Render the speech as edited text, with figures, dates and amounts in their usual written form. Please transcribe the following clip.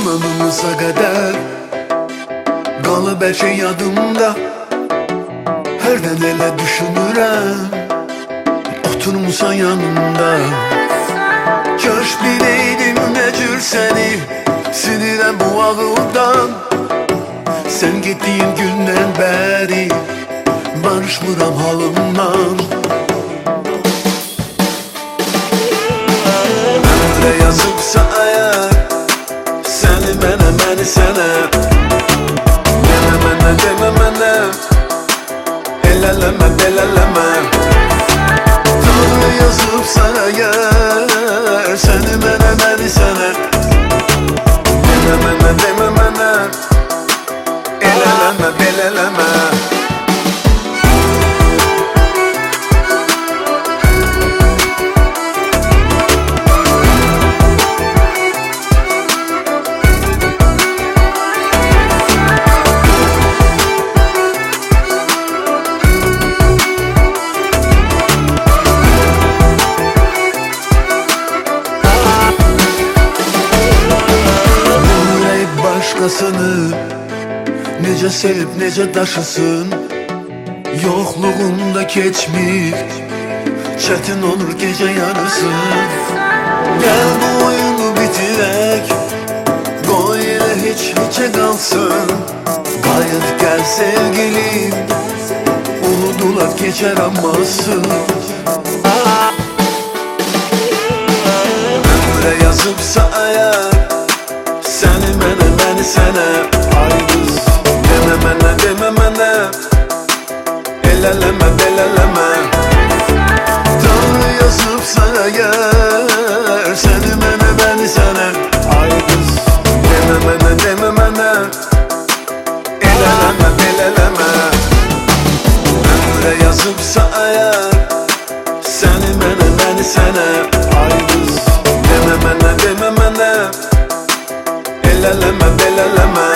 Sonunumuza qədər qalıb hər şey yadımda. Hərdən elə düşünürəm, oturmusan yanımda. Kaş biləydim nə cür səni sinirəm bu ağıldan. Sən getdiyin gündən bəri barışmıram halımdan. Ömrə yazıbsa əgər səni mənə, məni sənə, demə mənə, demə mənə, elələmə, belələmə. Tanrı yazıbsa əgər səni mənə, məni sənə, demə mənə, demə mənə, elələmə, belələmə. Başqasını necə sevib, necə daşısın. Yoxluğunda keçmir, çətin olur gecə yarısı. Gəl bu oyunu bitirək, qoy elə heç-heçə qalsın. Qayıt gəl sevgilim, unudular keçər amması. Ömrə yazıbsa əgər səni mənə, məni sənə, ay qız, demə mənə, demə mənə, elələmə, belələmə. Tanrı yazıbsa əgər səni mənə, məni sənə, ay qız, demə mənə, demə mənə, elələmə, belələmə. Ömrə yazıbsa əgər səni mənə, məni sənə, ay qız, demə mənə, demə mənə, elələmə, belələmə.